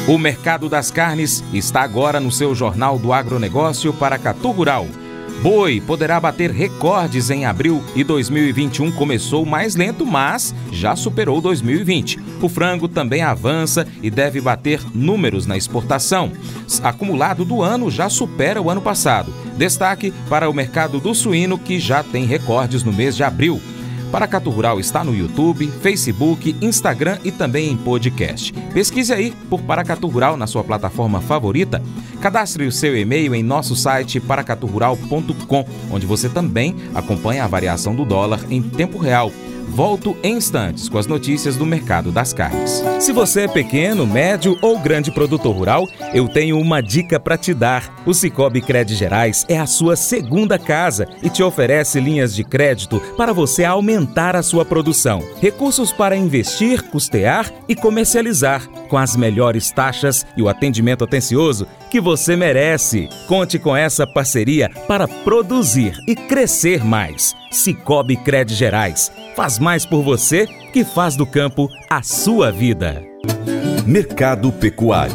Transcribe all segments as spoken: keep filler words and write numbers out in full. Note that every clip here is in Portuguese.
O mercado das carnes está agora no seu Jornal do Agronegócio Paracatu Rural. Boi poderá bater recordes em abril e dois mil e vinte e um começou mais lento, mas já superou dois mil e vinte. O frango também avança e deve bater números na exportação. Acumulado do ano já supera o ano passado. Destaque para o mercado do suíno, que já tem recordes no mês de abril. Paracatu Rural está no YouTube, Facebook, Instagram e também em podcast. Pesquise aí por Paracatu Rural na sua plataforma favorita. Cadastre o seu e-mail em nosso site paracatu rural ponto com, onde você também acompanha a variação do dólar em tempo real. Volto em instantes com as notícias do mercado das carnes. Se você é pequeno, médio ou grande produtor rural, eu tenho uma dica para te dar. O Sicoob Cred Gerais é a sua segunda casa e te oferece linhas de crédito para você aumentar a sua produção. Recursos para investir, custear e comercializar, com as melhores taxas e o atendimento atencioso que você merece. Conte com essa parceria para produzir e crescer mais. Sicoob Cred Gerais. Faz mais por você que faz do campo a sua vida. Mercado Pecuário.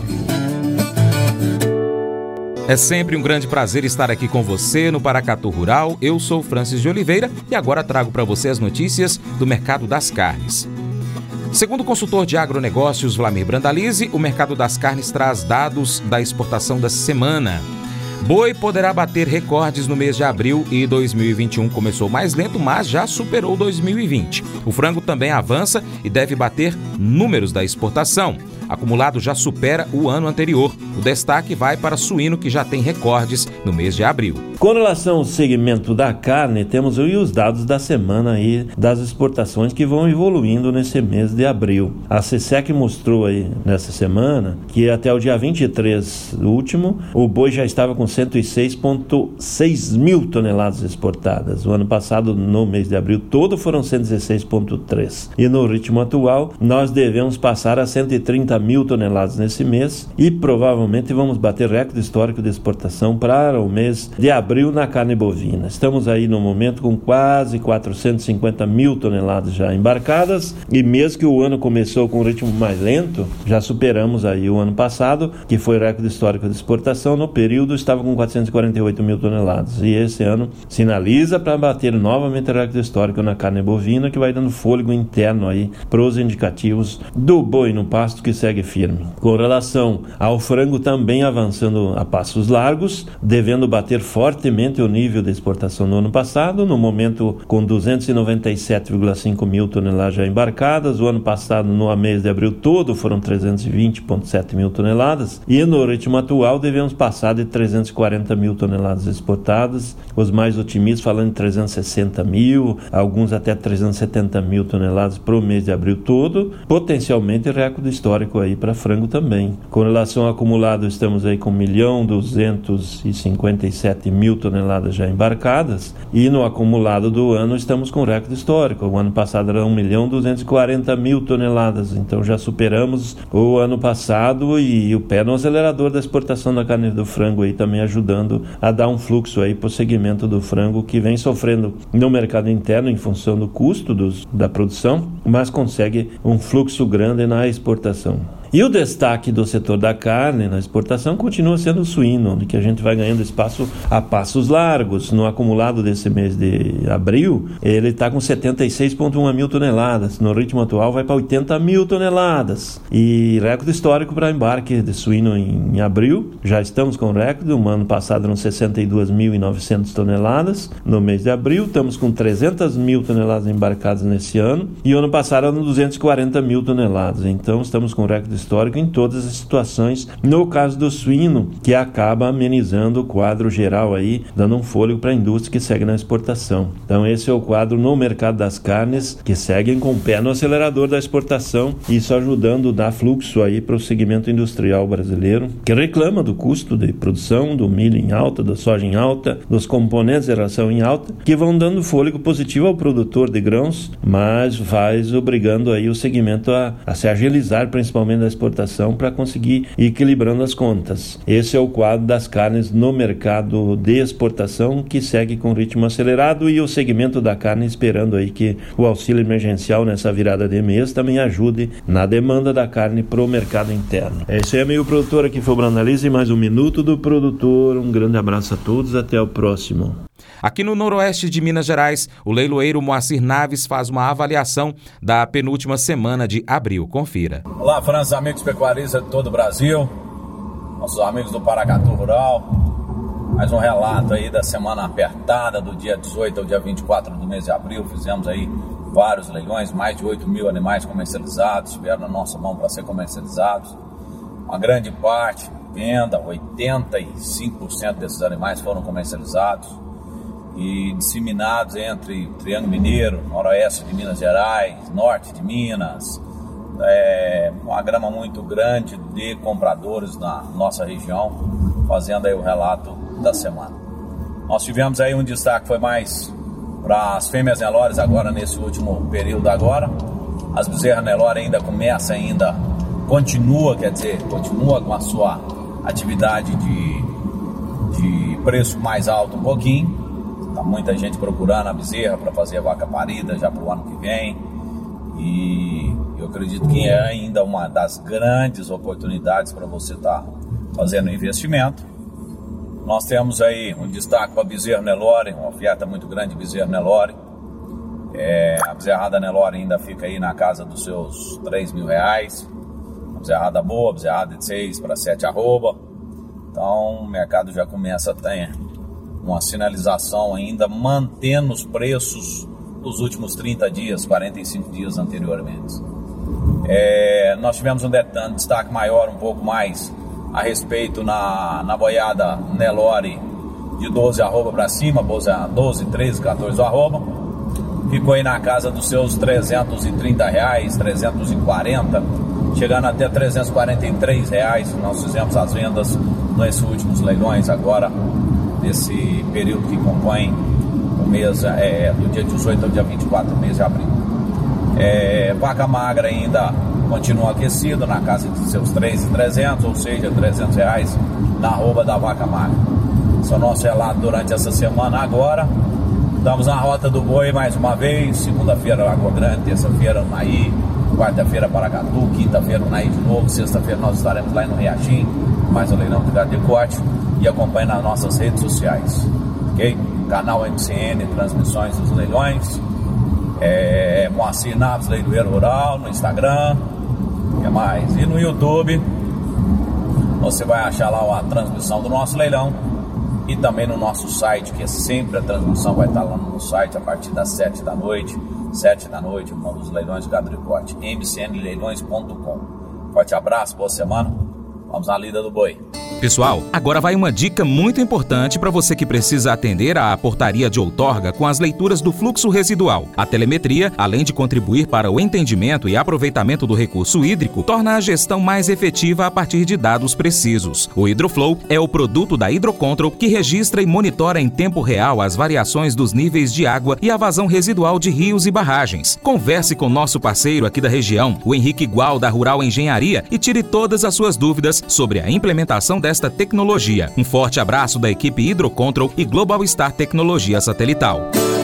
É sempre um grande prazer estar aqui com você no Paracatu Rural. Eu sou Francis de Oliveira e agora trago para você as notícias do mercado das carnes. Segundo o consultor de agronegócios Vlamir Brandalize, o mercado das carnes traz dados da exportação da semana. Boi poderá bater recordes no mês de abril e dois mil e vinte e um começou mais lento, mas já superou dois mil e vinte. O frango também avança e deve bater números da exportação. Acumulado já supera o ano anterior. O destaque vai para suíno, que já tem recordes no mês de abril. Com relação ao segmento da carne, temos aí os dados da semana aí das exportações que vão evoluindo nesse mês de abril. A CSEC mostrou aí nessa semana que até o dia vinte e três do último, o boi já estava com cento e seis vírgula seis mil toneladas exportadas. O ano passado, no mês de abril todo, foram cento e dezesseis vírgula três. E no ritmo atual, nós devemos passar a cento e trinta mil toneladas nesse mês e provavelmente vamos bater recorde histórico de exportação para o mês de abril na carne bovina. Estamos aí no momento com quase quatrocentos e cinquenta mil toneladas já embarcadas e mesmo que o ano começou com um ritmo mais lento, já superamos aí o ano passado, que foi recorde histórico de exportação. No período estava com quatrocentos e quarenta e oito mil toneladas e esse ano sinaliza para bater novamente o recorde histórico na carne bovina, que vai dando fôlego interno aí para os indicativos do boi no pasto, que segue firme. Com relação ao frango, também avançando a passos largos, devendo bater fortemente o nível de exportação no ano passado, no momento com duzentos e noventa e sete vírgula cinco mil toneladas já embarcadas. O ano passado, no mês de abril todo, foram trezentos e vinte vírgula sete mil toneladas e no ritmo atual devemos passar de trezentos e quarenta mil toneladas exportadas, os mais otimistas falando de trezentos e sessenta mil, alguns até trezentos e setenta mil toneladas para o mês de abril todo, potencialmente recorde histórico aí para frango também. Com relação ao acumulado, estamos aí com um milhão duzentos e cinquenta e sete mil toneladas já embarcadas e no acumulado do ano estamos com recorde histórico. O ano passado era um milhão duzentos e quarenta mil toneladas, então já superamos o ano passado e o pé no acelerador da exportação da carne do frango aí também ajudando a dar um fluxo aí para o segmento do frango, que vem sofrendo no mercado interno em função do custo dos, da produção, mas consegue um fluxo grande na exportação. E o destaque do setor da carne na exportação continua sendo o suíno, onde que a gente vai ganhando espaço a passos largos. No acumulado desse mês de abril, ele está com setenta e seis vírgula um mil toneladas. No ritmo atual vai para oitenta mil toneladas. E recorde histórico para embarque de suíno em, em abril. Já estamos com recorde. O ano passado eram sessenta e duas mil e novecentas toneladas. No mês de abril estamos com trezentas mil toneladas embarcadas nesse ano. E o ano passado eram duzentas e quarenta mil toneladas. Então estamos com recorde histórico em todas as situações, no caso do suíno, que acaba amenizando o quadro geral aí, dando um fôlego para a indústria que segue na exportação. Então esse é o quadro no mercado das carnes, que seguem com o pé no acelerador da exportação, isso ajudando a dar fluxo aí para o segmento industrial brasileiro, que reclama do custo de produção, do milho em alta, da soja em alta, dos componentes de ração em alta, que vão dando fôlego positivo ao produtor de grãos, mas vai obrigando aí o segmento a, a se agilizar, principalmente da exportação para conseguir ir equilibrando as contas. Esse é o quadro das carnes no mercado de exportação, que segue com ritmo acelerado, e o segmento da carne esperando aí que o auxílio emergencial nessa virada de mês também ajude na demanda da carne para o mercado interno. É isso aí, amigo produtor, aqui foi o Brandalize, mais um Minuto do Produtor. Um grande abraço a todos, até o próximo. Aqui no noroeste de Minas Gerais, o leiloeiro Moacir Naves faz uma avaliação da penúltima semana de abril. Confira. Olá, França, amigos pecuaristas de todo o Brasil, nossos amigos do Paracatu Rural. Mais um relato aí da semana apertada, do dia dezoito ao dia vinte e quatro do mês de abril. Fizemos aí vários leilões, mais de oito mil animais comercializados, estiveram na nossa mão para ser comercializados. Uma grande parte, venda, oitenta e cinco por cento desses animais foram comercializados e disseminados entre Triângulo Mineiro, noroeste de Minas Gerais, norte de Minas. É uma gama muito grande de compradores na nossa região, fazendo aí o relato da semana. Nós tivemos aí um destaque, foi mais para as fêmeas Nelores agora nesse último período agora. As bezerras Nelore ainda começa ainda, continua, quer dizer, continua com a sua atividade de, de preço mais alto um pouquinho. Tá muita gente procurando a bezerra para fazer a vaca parida já para o ano que vem. E eu acredito que é ainda uma das grandes oportunidades para você estar tá fazendo investimento. Nós temos aí um destaque para a bezerra Nelore, uma oferta muito grande de bezerra Nelore. É, a bezerrada Nelore ainda fica aí na casa dos seus três mil reais. Uma bezerrada boa, bezerrada de seis para sete arroba. Então o mercado já começa a ter uma sinalização ainda, mantendo os preços dos últimos trinta dias, quarenta e cinco dias anteriormente. É, nós tivemos um, um destaque maior, um pouco mais a respeito na, na boiada Nelore de doze arroba para cima, doze, treze, quatorze arroba. Ficou aí na casa dos seus trezentos e trinta reais, trezentos e quarenta, chegando até trezentos e quarenta e três reais. Nós fizemos as vendas nesses últimos leilões agora, nesse período que compõe o mês é, do dia dezoito ao dia vinte e quatro, mês de abril. É, vaca magra ainda continua aquecido na casa de seus três mil e trezentos, ou seja, trezentos reais na arroba da vaca magra. Esse é o nosso relato durante essa semana. Agora estamos na rota do boi mais uma vez. Segunda-feira Lagoa Grande, terça-feira Unaí, quarta-feira Paracatu, quinta-feira Unaí de novo, sexta-feira nós estaremos lá no Riachim, mais um leilão de gado de corte, e acompanhe nas nossas redes sociais, ok? Canal M C N, transmissões dos leilões, é, Moacir Naves, leiloeiro rural, no Instagram, o que mais? E no YouTube, você vai achar lá a transmissão do nosso leilão, e também no nosso site, que é sempre a transmissão vai estar lá no site a partir das sete da noite, sete da noite, um dos leilões de gado de corte, m c n leilões ponto com. Forte abraço, boa semana, vamos na lida do boi. Pessoal, agora vai uma dica muito importante para você que precisa atender à portaria de outorga com as leituras do fluxo residual. A telemetria, além de contribuir para o entendimento e aproveitamento do recurso hídrico, torna a gestão mais efetiva a partir de dados precisos. O Hidroflow é o produto da Hidrocontrol que registra e monitora em tempo real as variações dos níveis de água e a vazão residual de rios e barragens. Converse com nosso parceiro aqui da região, o Henrique Gual, da Rural Engenharia, e tire todas as suas dúvidas sobre a implementação desta tecnologia. Um forte abraço da equipe Hidrocontrol e Global Star Tecnologia Satelital.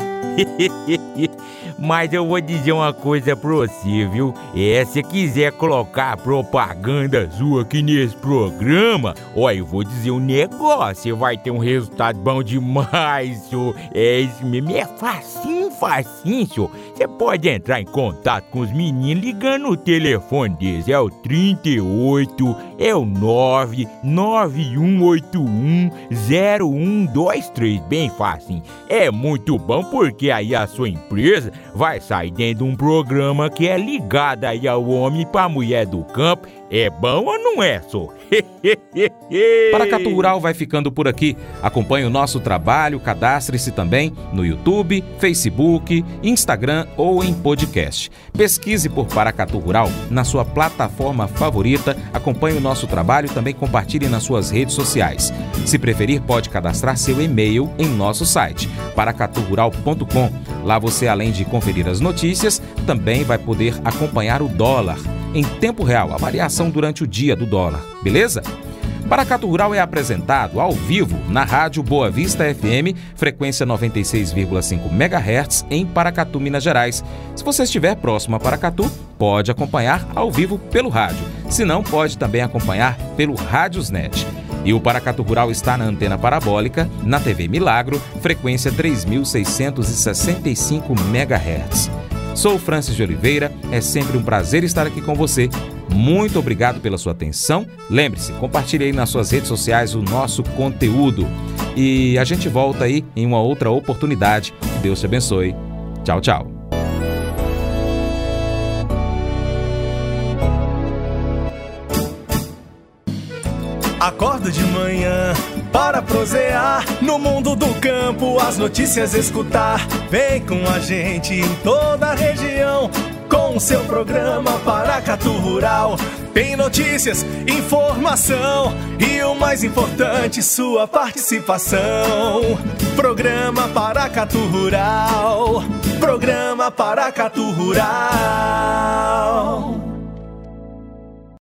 Mas eu vou dizer uma coisa pra você, viu? É, se quiser colocar propaganda sua aqui nesse programa, ó, eu vou dizer um negócio, você vai ter um resultado bom demais, senhor. É isso mesmo, é facinho, facinho, senhor. Você pode entrar em contato com os meninos ligando o telefone deles, é o trinta e oito, é o nove nove um oito um zero um dois três, bem facinho. É muito bom porque aí a sua empresa vai sair dentro de um programa que é ligado aí ao homem para a mulher do campo. É bom ou não é, só? Paracatu Rural vai ficando por aqui. Acompanhe o nosso trabalho, cadastre-se também no YouTube, Facebook, Instagram ou em podcast. Pesquise por Paracatu Rural na sua plataforma favorita, acompanhe o nosso trabalho e também compartilhe nas suas redes sociais. Se preferir, pode cadastrar seu e-mail em nosso site, paracatu rural ponto com. Lá você, além de conferir as notícias, também vai poder acompanhar o dólar. em tempo real, a variação durante o dia do dólar, beleza? Paracatu Rural é apresentado ao vivo na Rádio Boa Vista F M, frequência noventa e seis vírgula cinco megahertz, em Paracatu, Minas Gerais. Se você estiver próximo a Paracatu, pode acompanhar ao vivo pelo rádio. Se não, pode também acompanhar pelo Rádiosnet. E o Paracatu Rural está na antena parabólica, na T V Milagro, frequência três mil seiscentos e sessenta e cinco megahertz. Sou Francis de Oliveira, é sempre um prazer estar aqui com você. Muito obrigado pela sua atenção. Lembre-se, compartilhe aí nas suas redes sociais o nosso conteúdo. E a gente volta aí em uma outra oportunidade. Que Deus te abençoe. Tchau, tchau. Acordo de manhã para prosear no mundo do campo, as notícias escutar. Vem com a gente em toda a região com o seu programa Paracatu Rural. Tem notícias, informação e o mais importante, sua participação. Programa Paracatu Rural. Programa Paracatu Rural.